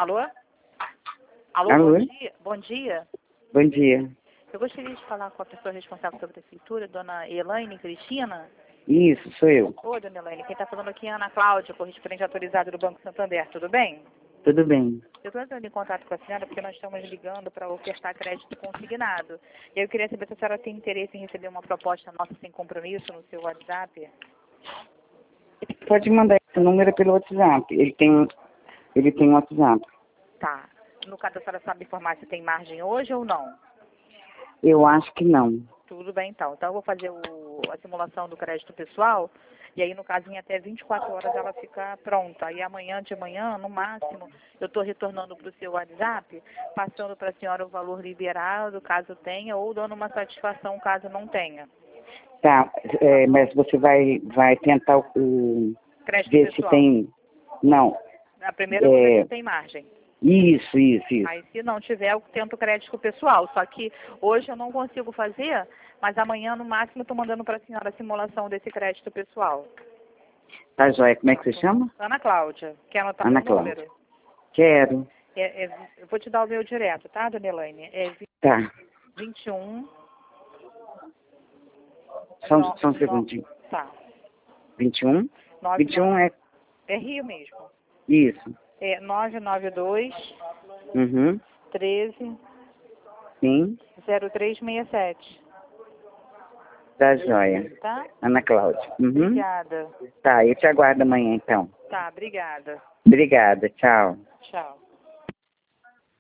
Alô? Alô, Alô? bom dia. Bom dia. Bom dia. Eu gostaria de falar com a pessoa responsável pela prefeitura, dona Elaine Cristina. Isso, sou eu. Oi, dona Elaine. Quem está falando aqui é a Ana Cláudia, correspondente autorizada do Banco Santander. Tudo bem? Tudo bem. Eu estou entrando em contato com a senhora porque nós estamos ligando para ofertar crédito consignado. E eu queria saber se a senhora tem interesse em receber uma proposta nossa sem compromisso no seu WhatsApp. Pode mandar esse número pelo WhatsApp. Ele tem WhatsApp. Tá. No caso, a senhora sabe informar se tem margem hoje ou não? Eu acho que não. Tudo bem, então. Então, eu vou fazer a simulação do crédito pessoal, e aí, no caso, em até 24 horas ela fica pronta. Aí, amanhã de manhã, no máximo, eu estou retornando para o seu WhatsApp, passando para a senhora o valor liberado, caso tenha, ou dando uma satisfação, caso não tenha. Tá, mas você vai tentar Crédito ver se pessoal. tem... Não. A primeira vou ver se tem margem. Isso. Aí, se não tiver, eu tento crédito pessoal. Só que hoje eu não consigo fazer, mas amanhã, no máximo, eu estou mandando para a senhora a simulação desse crédito pessoal. Tá, joia. Como é que você chama? Ana Cláudia. Quer anotar Ana meu Cláudia. número? Quero. Eu vou te dar o meu direto, tá, dona Elaine? É Tá. 21... Só um segundinho. Tá. 21? 9, 21 é... é Rio mesmo. Isso. É 992 Uhum. 13 Sim. 0367. Tá, joia. Tá? Ana Cláudia. Uhum. Obrigada. Tá, eu te aguardo amanhã, então. Tá, obrigada. Obrigada. Tchau. Tchau.